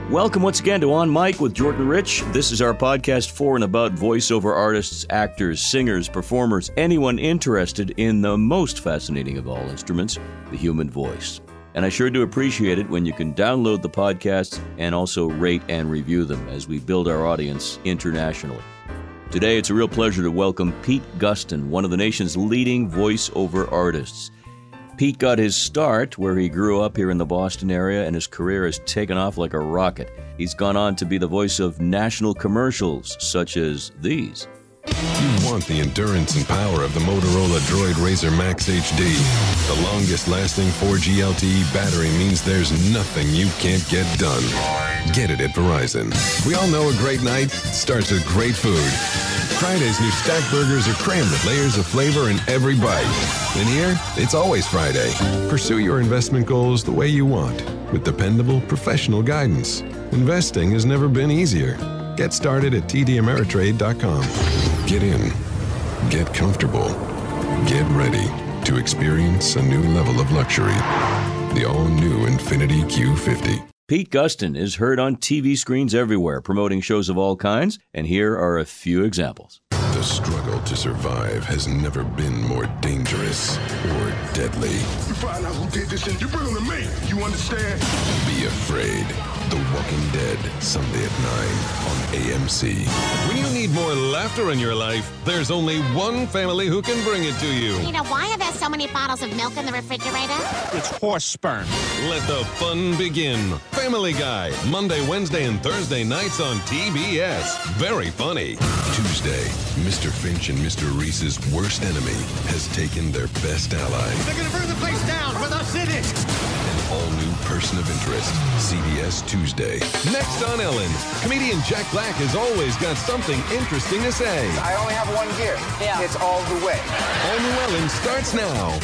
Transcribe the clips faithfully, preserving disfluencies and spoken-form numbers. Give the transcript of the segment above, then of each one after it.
Welcome once again to On Mic with Jordan Rich. This is our podcast for and about voiceover artists, actors, singers, performers, anyone interested in the most fascinating of all instruments, the human voice. And I sure do appreciate it when you can download the podcasts and also rate and review them as we build our audience internationally. Today, it's a real pleasure to welcome Pete Gustin, one of the nation's leading voiceover artists. Pete got his start where he grew up here in the Boston area, and his career has taken off like a rocket. He's gone on to be the voice of national commercials such as these. You want the endurance and power of the Motorola Droid Razr Max H D. The longest-lasting four G L T E battery means there's nothing you can't get done. Get it at Verizon. We all know a great night starts with great food. Friday's new stack burgers are crammed with layers of flavor in every bite. And here, it's always Friday. Pursue your investment goals the way you want, with dependable, professional guidance. Investing has never been easier. Get started at T D Ameritrade dot com. Get in. Get comfortable. Get ready to experience a new level of luxury. The all-new Infiniti Q fifty. Pete Gustin is heard on T V screens everywhere, promoting shows of all kinds, and here are a few examples. The struggle to survive has never been more dangerous or deadly. You find out who did this and you bring them to me. You understand? Be afraid. The Walking Dead, Sunday at nine on A M C. When you need more laughter in your life, there's only one family who can bring it to you. You know, why are there so many bottles of milk in the refrigerator? It's horse sperm. Let the fun begin. Family Guy, Monday, Wednesday, and Thursday nights on T B S. Very funny. Tuesday, Mister Finch and Mister Reese's worst enemy has taken their best ally. They're gonna burn the place down with us in it. An all-new person of interest, C B S Tuesday. Next on Ellen, comedian Jack Black has always got something interesting to say. I only have one gear. Yeah. It's all the way. All New Ellen starts now.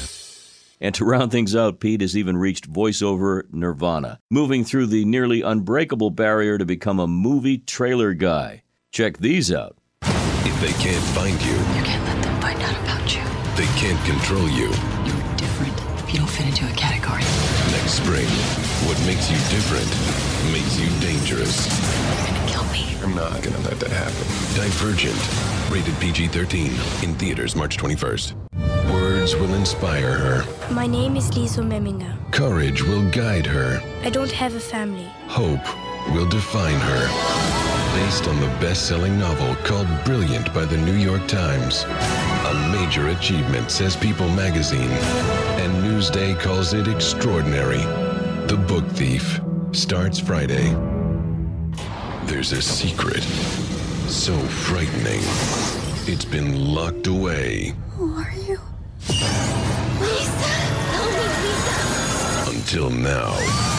And to round things out, Pete has even reached voiceover nirvana, moving through the nearly unbreakable barrier to become a movie trailer guy. Check these out. If they can't find you, you can't let them find out about you. They can't control you. You're different. You don't fit into a category. Next spring, what makes you different makes you dangerous. You're gonna kill me. I'm not gonna let that happen. Divergent, rated P G thirteen, in theaters March twenty-first. Words will inspire her. My name is Liesl Memminger. Courage will guide her. I don't have a family. Hope will define her. Based on the best-selling novel called Brilliant by the New York Times. A major achievement, says People magazine. And Newsday calls it extraordinary. The Book Thief starts Friday. There's a secret so frightening, it's been locked away. Who are you? Lisa! Help me, Lisa! Until now.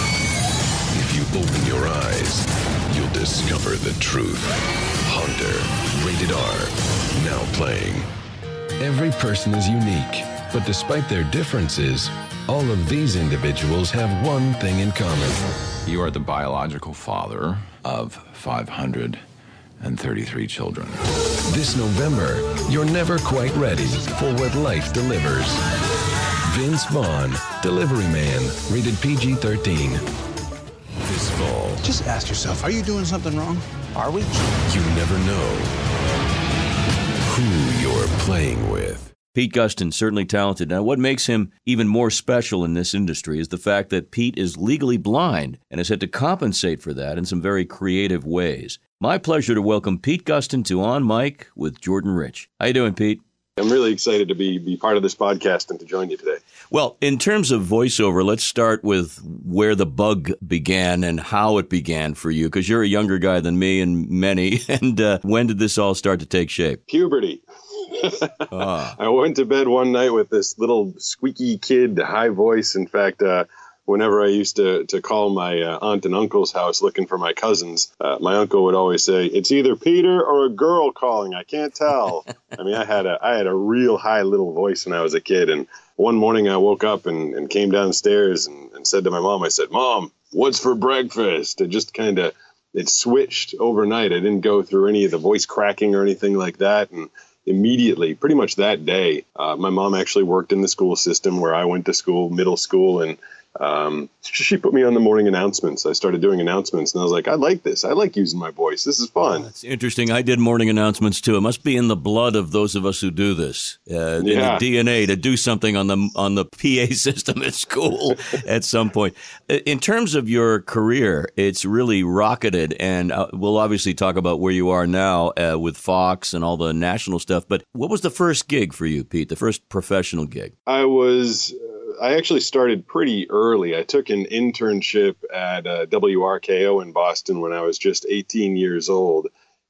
If you open your eyes, you'll discover the truth. Hunter, rated R, now playing. Every person is unique, but despite their differences, all of these individuals have one thing in common. You are the biological father of five hundred thirty-three children. This November, you're never quite ready for what life delivers. Vince Vaughn, Delivery Man, rated P G thirteen. This fall. Just ask yourself, are you doing something wrong? Are we? You never know who you're playing with. Pete Gustin, certainly talented. Now, what makes him even more special in this industry is the fact that Pete is legally blind and has had to compensate for that in some very creative ways. My pleasure to welcome Pete Gustin to On Mic with Jordan Rich. How you doing, Pete? I'm really excited to be be part of this podcast and to join you today. Well, in terms of voiceover, let's start with where the bug began and how it began for you, because you're a younger guy than me and many. And uh, when did this all start to take shape? Puberty. ah. I went to bed one night with this little squeaky kid, high voice. In fact, uh, whenever I used to, to call my uh, aunt and uncle's house looking for my cousins, uh, my uncle would always say, "It's either Peter or a girl calling. I can't tell." I mean, I had a I had a real high little voice when I was a kid. And one morning I woke up and, and came downstairs and, and said to my mom, I said, "Mom, what's for breakfast?" It just kind of, it switched overnight. I didn't go through any of the voice cracking or anything like that. And immediately, pretty much that day, uh, my mom actually worked in the school system where I went to school, middle school, and um, she put me on the morning announcements. I started doing announcements, and I was like, I like this. I like using my voice. This is fun. That's interesting. I did morning announcements, too. It must be in the blood of those of us who do this, uh, yeah. in the D N A, to do something on the on the P A system at school at some point. In terms of your career, it's really rocketed, and uh, we'll obviously talk about where you are now uh, with Fox and all the national stuff. But what was the first gig for you, Pete, the first professional gig? I was... I actually started pretty early. I took an internship at uh, W R K O in Boston when I was just eighteen years old.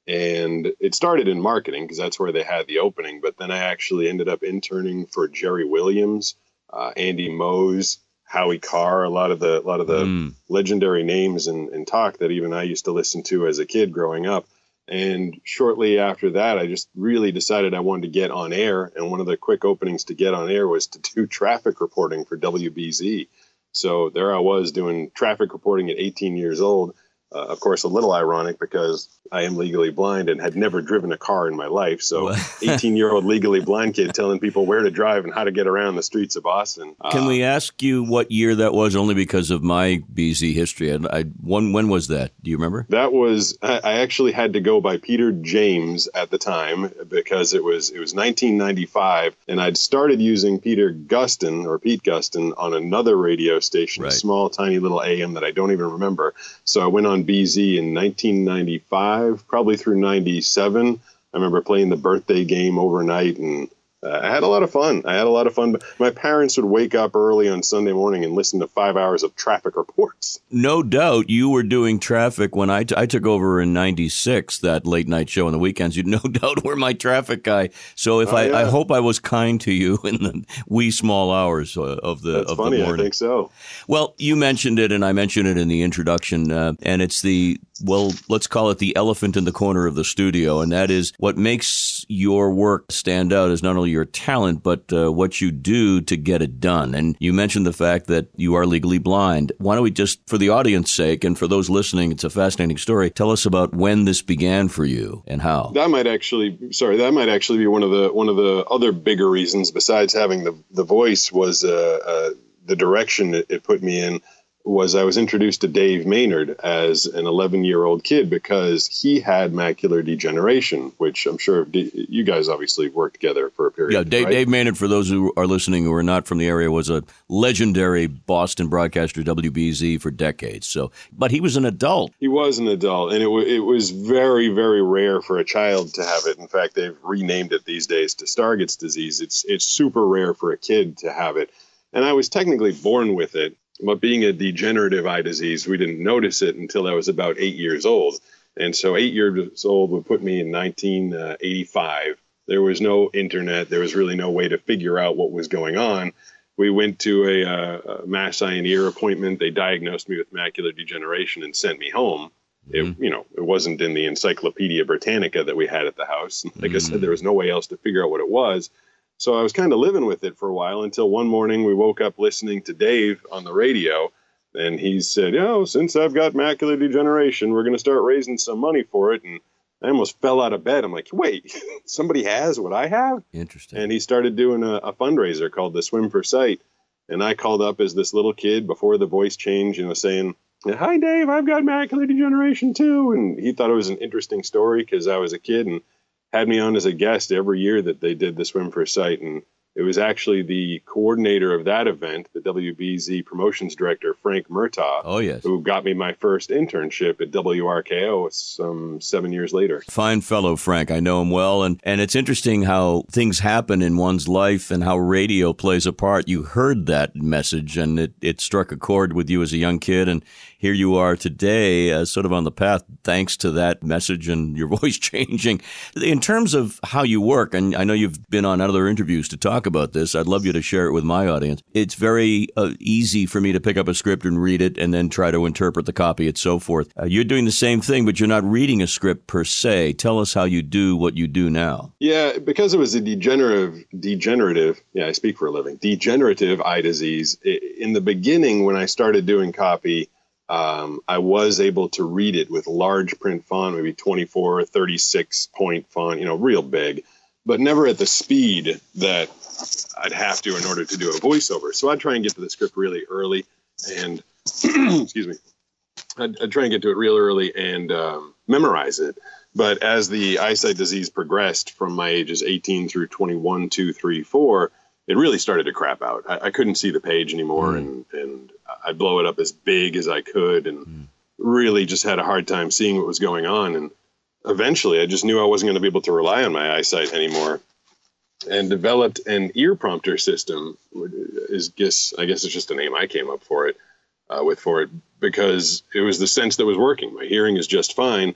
And it started in marketing because that's where they had the opening. But then I actually ended up interning for Jerry Williams, uh, Andy Mose, Howie Carr, a lot of the a lot of the mm. legendary names and, and talk that even I used to listen to as a kid growing up. And shortly after that, I just really decided I wanted to get on air. And one of the quick openings to get on air was to do traffic reporting for W B Z. So there I was doing traffic reporting at eighteen years old. Uh, of course, a little ironic because I am legally blind and had never driven a car in my life. So eighteen-year-old legally blind kid telling people where to drive and how to get around the streets of Boston. Can uh, we ask you what year that was, only because of my B Z history? I, I, when, when was that? Do you remember? That was, I, I actually had to go by Peter James at the time because it was it was nineteen ninety-five, and I'd started using Peter Gustin, or Pete Gustin, on another radio station, right. A small, tiny little A M that I don't even remember. So I went on B Z in nineteen ninety-five, probably through ninety-seven. I remember playing the birthday game overnight, and uh, I had a lot of fun. I had a lot of fun. My parents would wake up early on Sunday morning and listen to five hours of traffic reports. No doubt you were doing traffic when I, t- I took over in ninety-six, that late night show on the weekends. You no doubt were my traffic guy. So if oh, I, yeah. I hope I was kind to you in the wee small hours of the, That's of funny, the morning. I think so. Well, you mentioned it, and I mentioned it in the introduction, uh, and it's the, well, let's call it the elephant in the corner of the studio, and that is what makes your work stand out is not only your talent, but uh, what you do to get it done. And you mentioned the fact that you are legally blind. Why don't we just, for the audience's sake and for those listening, it's a fascinating story, tell us about when this began for you and how. That might actually, sorry, that might actually be one of the one of the other bigger reasons besides having the, the voice was uh, uh, the direction it, it put me in. Was I was introduced to Dave Maynard as an eleven-year-old kid because he had macular degeneration, which I'm sure you guys obviously worked together for a period. Yeah, Dave, right? Dave Maynard, for those who are listening who are not from the area, was a legendary Boston broadcaster, W B Z, for decades. So, but he was an adult. He was an adult, and it, w- it was very, very rare for a child to have it. In fact, they've renamed it these days to Stargardt's disease. It's it's super rare for a kid to have it, and I was technically born with it. But being a degenerative eye disease, we didn't notice it until I was about eight years old. And so eight years old would put me in nineteen eighty-five. There was no internet. There was really no way to figure out what was going on. We went to a, uh, a mass eye and ear appointment. They diagnosed me with macular degeneration and sent me home. Mm-hmm. It, you know, it wasn't in the Encyclopedia Britannica that we had at the house. Like mm-hmm. I said, there was no way else to figure out what it was. So I was kind of living with it for a while until one morning we woke up listening to Dave on the radio, and he said, you know, since I've got macular degeneration, we're going to start raising some money for it. And I almost fell out of bed. I'm like, wait, somebody has what I have? Interesting. And he started doing a, a fundraiser called the Swim for Sight. And I called up as this little kid before the voice changed, you know, saying, hi, Dave, I've got macular degeneration too. And he thought it was an interesting story because I was a kid, and had me on as a guest every year that they did the Swim for Sight. And it was actually the coordinator of that event, the W B Z promotions director, Frank Murtaugh, oh, yes. who got me my first internship at W R K O some seven years later. Fine fellow, Frank. I know him well. And, and it's interesting how things happen in one's life and how radio plays a part. You heard that message, and it, it struck a chord with you as a young kid. And here you are today, uh, sort of on the path, thanks to that message and your voice changing. In terms of how you work, and I know you've been on other interviews to talk about this. I'd love you to share it with my audience. It's very uh, easy for me to pick up a script and read it and then try to interpret the copy and so forth. Uh, you're doing the same thing, but you're not reading a script per se. Tell us how you do what you do now. Yeah, because it was a degenerative, degenerative, yeah, I speak for a living, degenerative eye disease. In the beginning, when I started doing copy, um, I was able to read it with large print font, maybe twenty-four, thirty-six point font, you know, real big. but never at the speed that I'd have to in order to do a voiceover. So I'd try and get to the script really early and, excuse me, I'd, I'd try and get to it real early and um, memorize it. But as the eyesight disease progressed from my ages eighteen through twenty-one, two, three, four, it really started to crap out. I, I couldn't see the page anymore, mm. and, and I'd blow it up as big as I could and mm. really just had a hard time seeing what was going on. And eventually I just knew I wasn't going to be able to rely on my eyesight anymore and developed an ear prompter system. Is guess I guess it's just a name I came up for it uh, with for it because it was the sense that was working. My hearing is just fine.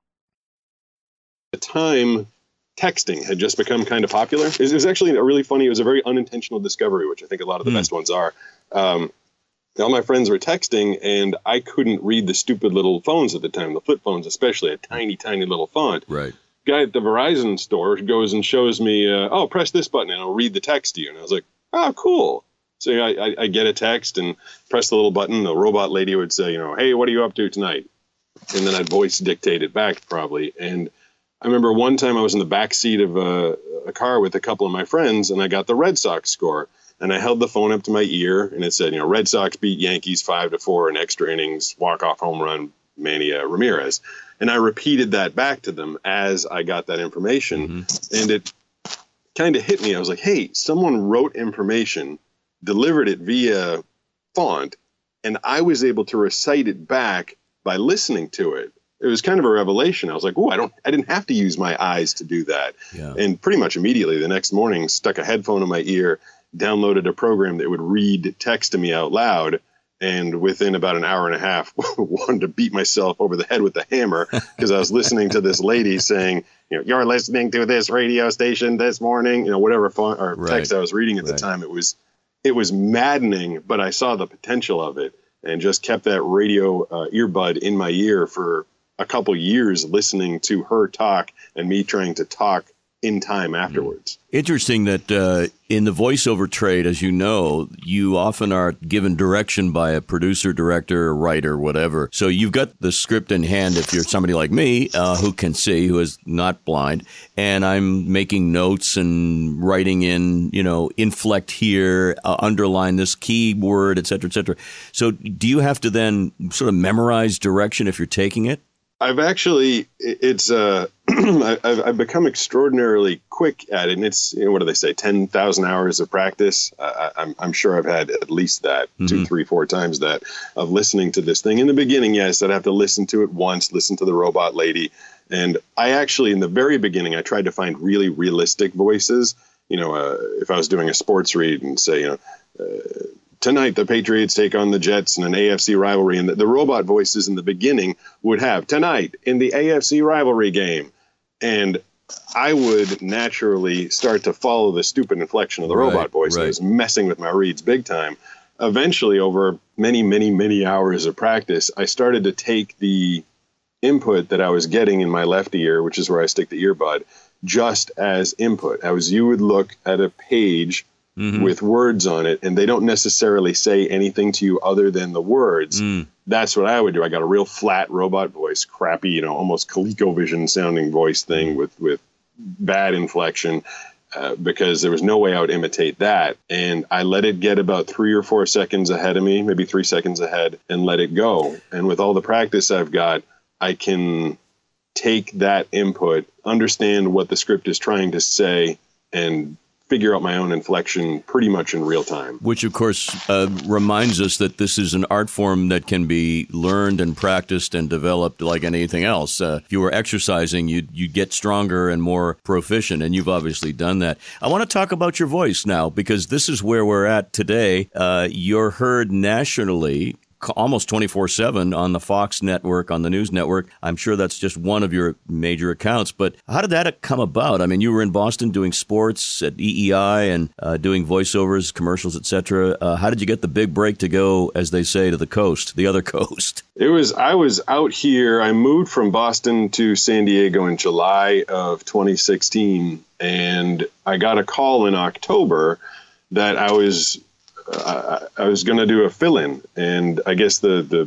At the time, texting had just become kind of popular. It was actually a really funny, it was a very unintentional discovery, which I think a lot of the mm. best ones are. Um, all my friends were texting, and I couldn't read the stupid little phones at the time, the flip phones especially, a tiny, tiny little font. Right. Guy at the Verizon store goes and shows me, uh, oh, press this button, and I'll read the text to you. And I was like, oh, cool. So I, I, I get a text and press the little button. The robot lady would say, you know, hey, what are you up to tonight? And then I'd voice dictate it back probably. And I remember one time I was in the back seat of a, a car with a couple of my friends, and I got the Red Sox score, and I held the phone up to my ear, and it said, you know, Red Sox beat Yankees five to four in extra innings, walk-off home run, Manny uh, Ramirez. And I repeated that back to them as I got that information, mm-hmm. and it kind of hit me. I was like, hey, someone wrote information, delivered it via font, and I was able to recite it back by listening to it. It was kind of a revelation. I was like, oh, I don't, I didn't have to use my eyes to do that. Yeah. And pretty much immediately the next morning, stuck a headphone in my ear, downloaded a program that would read text to me out loud. And within about an hour and a half, wanted to beat myself over the head with a hammer because I was listening to this lady saying, you know, you're listening to this radio station this morning, you know, whatever font or right. text I was reading at right. the time. It was, it was maddening, but I saw the potential of it and just kept that radio uh, earbud in my ear for a couple years listening to her talk and me trying to talk in time afterwards. Interesting that uh, in the voiceover trade, as you know, you often are given direction by a producer, director, writer, whatever. So you've got the script in hand if you're somebody like me uh, who can see, who is not blind, and I'm making notes and writing in, you know, inflect here, uh, underline this keyword, et cetera, et cetera. So do you have to then sort of memorize direction if you're taking it? I've actually, it's, uh, I've, I've become extraordinarily quick at it. And it's, you know, what do they say, ten thousand hours of practice? Uh, I'm, I'm sure I've had at least that, mm-hmm. two, three, four times that of listening to this thing. In the beginning, yes, I'd have to listen to it once, listen to the robot lady. And I actually, in the very beginning, I tried to find really realistic voices. You know, uh, if I was doing a sports read and say, you know, uh, tonight, the Patriots take on the Jets in an A F C rivalry. And the, the robot voices in the beginning would have tonight in the A F C rivalry game. And I would naturally start to follow the stupid inflection of the right, robot voice. Right. It was messing with my reads big time. Eventually, over many, many, many hours of practice, I started to take the input that I was getting in my left ear, which is where I stick the earbud, just as input. I was, you would look at a page Mm-hmm. with words on it, and they don't necessarily say anything to you other than the words. Mm. That's what I would do. I got a real flat robot voice, crappy, you know, almost ColecoVision sounding voice thing with, with bad inflection, uh, because there was no way I would imitate that. And I let it get about three or four seconds ahead of me, maybe three seconds ahead, and let it go. And with all the practice I've got, I can take that input, understand what the script is trying to say, and figure out my own inflection pretty much in real time. Which, of course, uh, reminds us that this is an art form that can be learned and practiced and developed like anything else. Uh, if you were exercising, you'd, you'd get stronger and more proficient, and you've obviously done that. I want to talk about your voice now, because this is where we're at today. Uh, you're heard nationally almost twenty-four seven on the Fox network, on the news network. I'm sure that's just one of your major accounts. But how did that come about? I mean, you were in Boston doing sports at E E I and uh, doing voiceovers, commercials, et cetera. Uh, how did you get the big break to go, as they say, to the coast, the other coast? It was, I was out here. I moved from Boston to San Diego in July of twenty sixteen. And I got a call in October that I was Uh, I was going to do a fill-in, and I guess the, the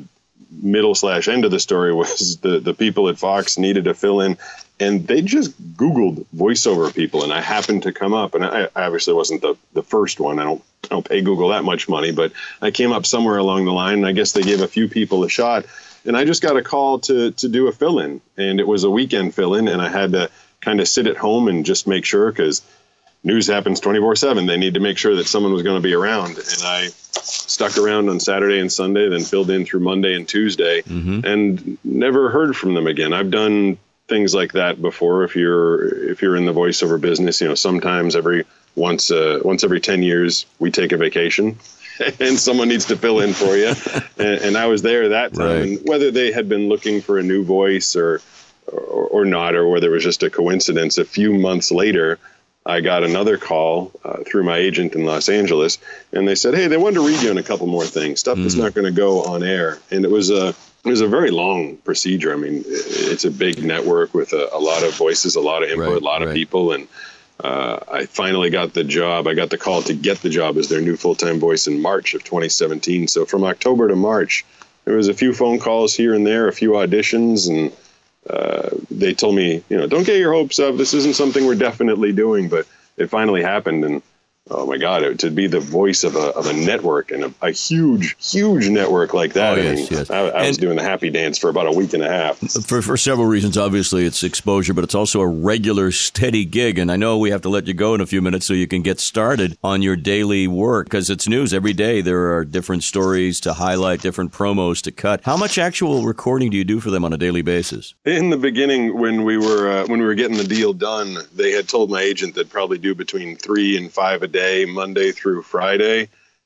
middle slash end of the story was the, the people at Fox needed to fill in, and they just Googled voiceover people, and I happened to come up, and I, I obviously wasn't the, the first one. I don't, I don't pay Google that much money, but I came up somewhere along the line, and I guess they gave a few people a shot, and I just got a call to, to do a fill-in, and it was a weekend fill-in, and I had to kind of sit at home and just make sure, because news happens twenty-four seven. They need to make sure that someone was going to be around. And I stuck around on Saturday and Sunday, then filled in through Monday and Tuesday, mm-hmm. and never heard from them again. I've done things like that before. If you're if you're in the voiceover business, you know, sometimes every once uh, once every ten years we take a vacation and someone needs to fill in for you. and, and I was there that time. Right. And whether they had been looking for a new voice or, or or not, or whether it was just a coincidence, a few months later, I got another call uh, through my agent in Los Angeles, and they said, hey, they wanted to read you on a couple more things, stuff mm. that's not going to go on air. And it was a it was a very long procedure. I mean, it's a big network with a, a lot of voices, a lot of input, right, a lot right. of people. And uh, I finally got the job. I got the call to get the job as their new full-time voice in March of twenty seventeen. So from October to March, there was a few phone calls here and there, a few auditions, and Uh, they told me, you know, don't get your hopes up. This isn't something we're definitely doing, but it finally happened. And oh my God, it, to be the voice of a of a network and a, a huge, huge network like that. Oh, I yes, mean, yes. I, I was And doing the happy dance for about a week and a half. For, for several reasons, obviously, it's exposure, but it's also a regular, steady gig. And I know we have to let you go in a few minutes so you can get started on your daily work, because it's news every day. There are different stories to highlight, different promos to cut. How much actual recording do you do for them on a daily basis? In the beginning, when we were uh, when we were getting the deal done, they had told my agent they'd probably do between three and five a day, Monday through Friday.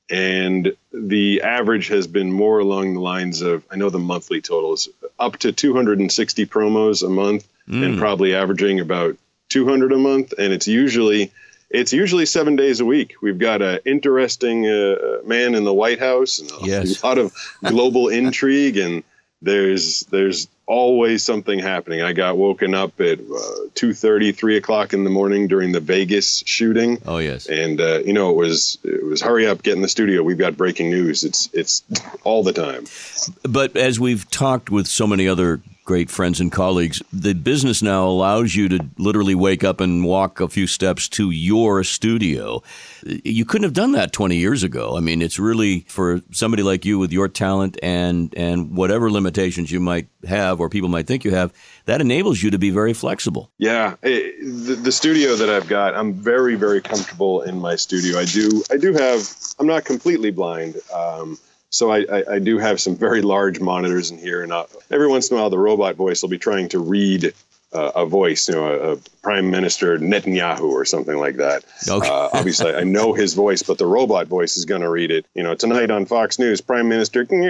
And the average has been more along the lines of, I know the monthly totals, up to two hundred sixty promos a month, mm. and probably averaging about two hundred a month. And it's usually it's usually seven days a week. We've got an interesting uh, man in the White House, and a yes. lot of global intrigue, and there's there's always something happening. I got woken up at uh, two thirty, three o'clock in the morning during the Vegas shooting. Oh, yes. And, uh, you know, it was it was hurry up, get in the studio. We've got breaking news. It's it's all the time. But as we've talked with so many other great friends and colleagues, the business now allows you to literally wake up and walk a few steps to your studio. You couldn't have done that twenty years ago. I mean, it's really, for somebody like you with your talent and, and whatever limitations you might have or people might think you have, that enables you to be very flexible. Yeah. It, the, the studio that I've got, I'm very, very comfortable in my studio. I do, I do have, I'm not completely blind. Um, So I, I, I do have some very large monitors in here, and uh, every once in a while the robot voice will be trying to read uh, a voice, you know, a, a Prime Minister Netanyahu or something like that. Okay. Uh, obviously, I know his voice, but the robot voice is going to read it. You know, tonight on Fox News, Prime Minister, and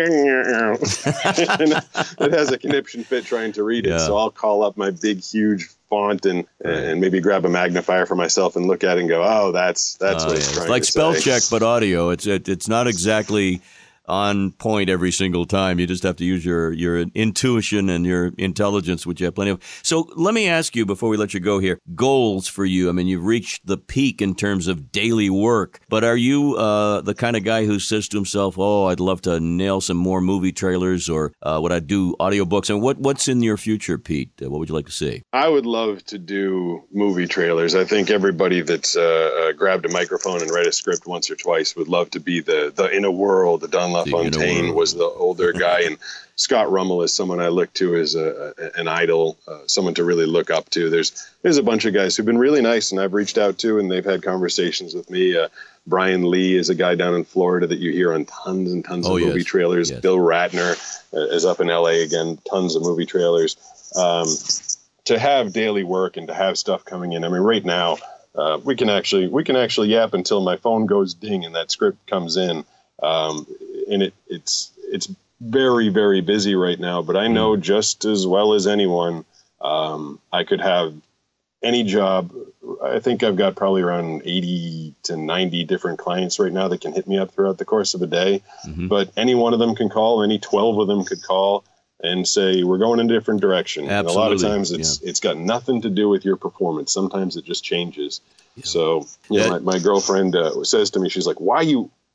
it has a conniption fit trying to read it. Yeah. So I'll call up my big, huge font and and maybe grab a magnifier for myself and look at it and go, oh, that's that's uh, what yeah. it's trying it's like to spell say. check, but audio. It's it, it's not exactly on point every single time. You just have to use your, your intuition and your intelligence, which you have plenty of. So let me ask you, before we let you go here, goals for you. I mean, you've reached the peak in terms of daily work, but are you uh, the kind of guy who says to himself, oh, I'd love to nail some more movie trailers, or uh, would I do audiobooks? And what, what's in your future, Pete? Uh, what would you like to see? I would love to do movie trailers. I think everybody that's uh, uh, grabbed a microphone and read a script once or twice would love to be the, the in a world, the Don LaFontaine was the older guy, and Scott Rummel is someone I look to as a, a, an idol, uh, someone to really look up to. There's there's a bunch of guys who've been really nice, and I've reached out to, and they've had conversations with me. Uh, Brian Lee is a guy down in Florida that you hear on tons and tons oh, of yes. movie trailers. Yes. Bill Ratner uh, is up in L A again, tons of movie trailers. Um, to have daily work and to have stuff coming in. I mean, right now uh, we can actually we can actually yap until my phone goes ding and that script comes in. Um, and it, it's it's very, very busy right now, but I know just as well as anyone, um, I could have any job. I think I've got probably around eighty to ninety different clients right now that can hit me up throughout the course of a day. Mm-hmm. But any one of them can call, any twelve of them could call and say, we're going in a different direction. Absolutely. And a lot of times it's yeah. it's got nothing to do with your performance. Sometimes it just changes. Yeah. So you know, yeah. my, my girlfriend uh, says to me, she's like, why are you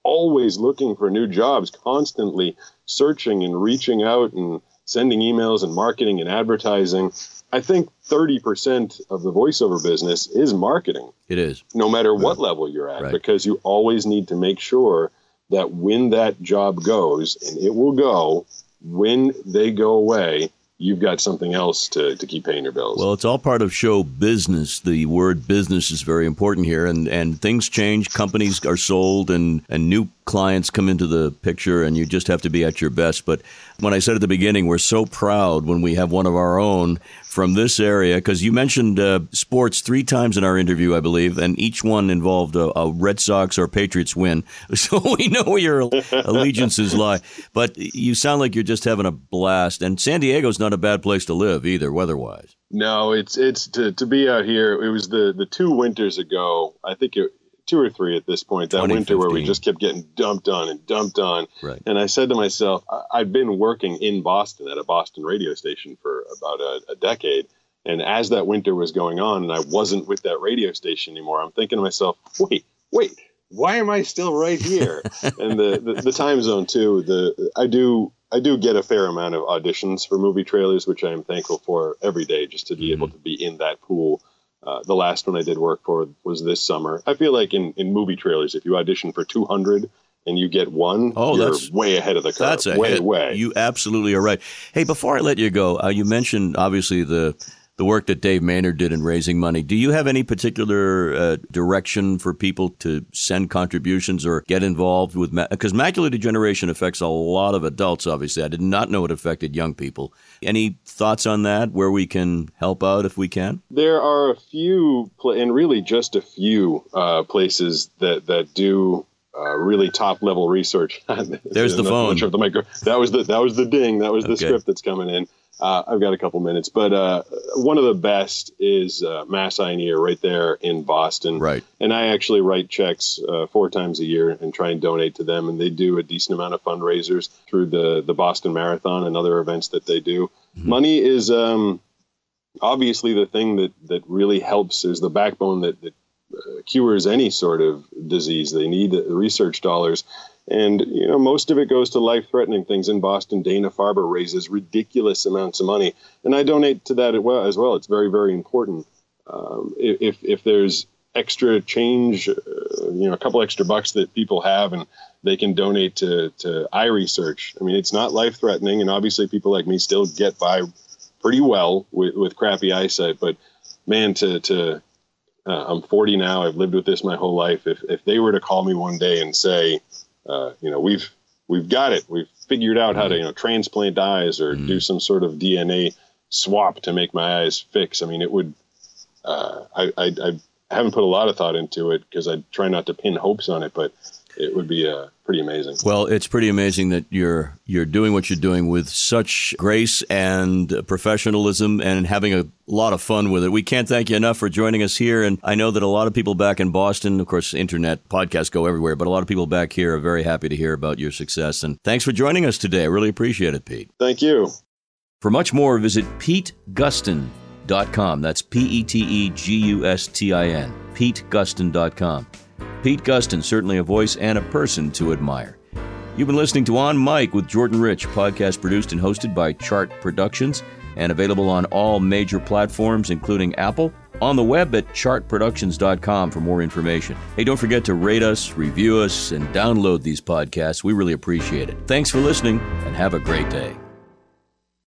always looking for new jobs, constantly searching and reaching out and sending emails and marketing and advertising. I think thirty percent of the voiceover business is marketing. It is. No matter what level you're at, right. because you always need to make sure that when that job goes, and it will go, when they go away, you've got something else to, to keep paying your bills. Well, it's all part of show business. The word business is very important here, and, and things change. Companies are sold, and, and new clients come into the picture, and you just have to be at your best. But when I said at the beginning, we're so proud when we have one of our own from this area, because you mentioned uh, sports three times in our interview, I believe, and each one involved a, a Red Sox or Patriots win. So we know where your allegiances lie. But you sound like you're just having a blast. And San Diego's not a bad place to live either, weather-wise. No, it's it's to, to be out here. It was the, the two winters ago, I think it two or three at this point, that winter where we just kept getting dumped on and dumped on. Right. And I said to myself, I, I've been working in Boston at a Boston radio station for about a, a decade. And as that winter was going on and I wasn't with that radio station anymore, I'm thinking to myself, wait, wait, why am I still right here? And the, the, the time zone too, the I do I do get a fair amount of auditions for movie trailers, which I am thankful for every day, just to be mm-hmm. able to be in that pool. Uh, the last one I did work for was this summer. I feel like in, in movie trailers, if you audition for two hundred and you get one, oh, you're that's, way ahead of the curve. That's way, ahead. way. You absolutely are right. Hey, before I let you go, uh, you mentioned obviously the the work that Dave Maynard did in raising money. Do you have any particular uh, direction for people to send contributions or get involved with? Because ma- macular degeneration affects a lot of adults, obviously. I did not know it affected young people. Any thoughts on that, where we can help out if we can? There are a few, pl- and really just a few uh, places that, that do uh, really top-level research. There's the phone. The micro- that was the that was the ding. That was the okay. script that's coming in. Uh, I've got a couple minutes, but uh, one of the best is uh, Mass Eye and Ear right there in Boston. Right. And I actually write checks uh, four times a year and try and donate to them. And they do a decent amount of fundraisers through the, the Boston Marathon and other events that they do. Mm-hmm. Money is um, obviously the thing that, that really helps, is the backbone that, that uh, cures any sort of disease. They need the research dollars. And, you know, most of it goes to life-threatening things. In Boston, Dana-Farber raises ridiculous amounts of money. And I donate to that as well. It's very, very important. Um, if if there's extra change, uh, you know, a couple extra bucks that people have and they can donate to, to eye research. I mean, it's not life-threatening. And obviously people like me still get by pretty well with, with crappy eyesight. But, man, to... to uh, I'm forty now. I've lived with this my whole life. If if they were to call me one day and say, Uh, you know, we've we've got it. We've figured out how to, you know, transplant eyes or mm. do some sort of D N A swap to make my eyes fix. I mean, it would. Uh, I, I I haven't put a lot of thought into it because I try not to pin hopes on it, but it would be uh, pretty amazing. Well, it's pretty amazing that you're you're doing what you're doing with such grace and professionalism and having a lot of fun with it. We can't thank you enough for joining us here. And I know that a lot of people back in Boston, of course, internet podcasts go everywhere, but a lot of people back here are very happy to hear about your success. And thanks for joining us today. I really appreciate it, Pete. Thank you. For much more, visit pete gustin dot com. That's P E T E G U S T I N. pete gustin dot com. Pete Gustin, certainly a voice and a person to admire. You've been listening to On Mic with Jordan Rich, podcast produced and hosted by Chart Productions and available on all major platforms, including Apple, on the web at chart productions dot com for more information. Hey, don't forget to rate us, review us, and download these podcasts. We really appreciate it. Thanks for listening, and have a great day.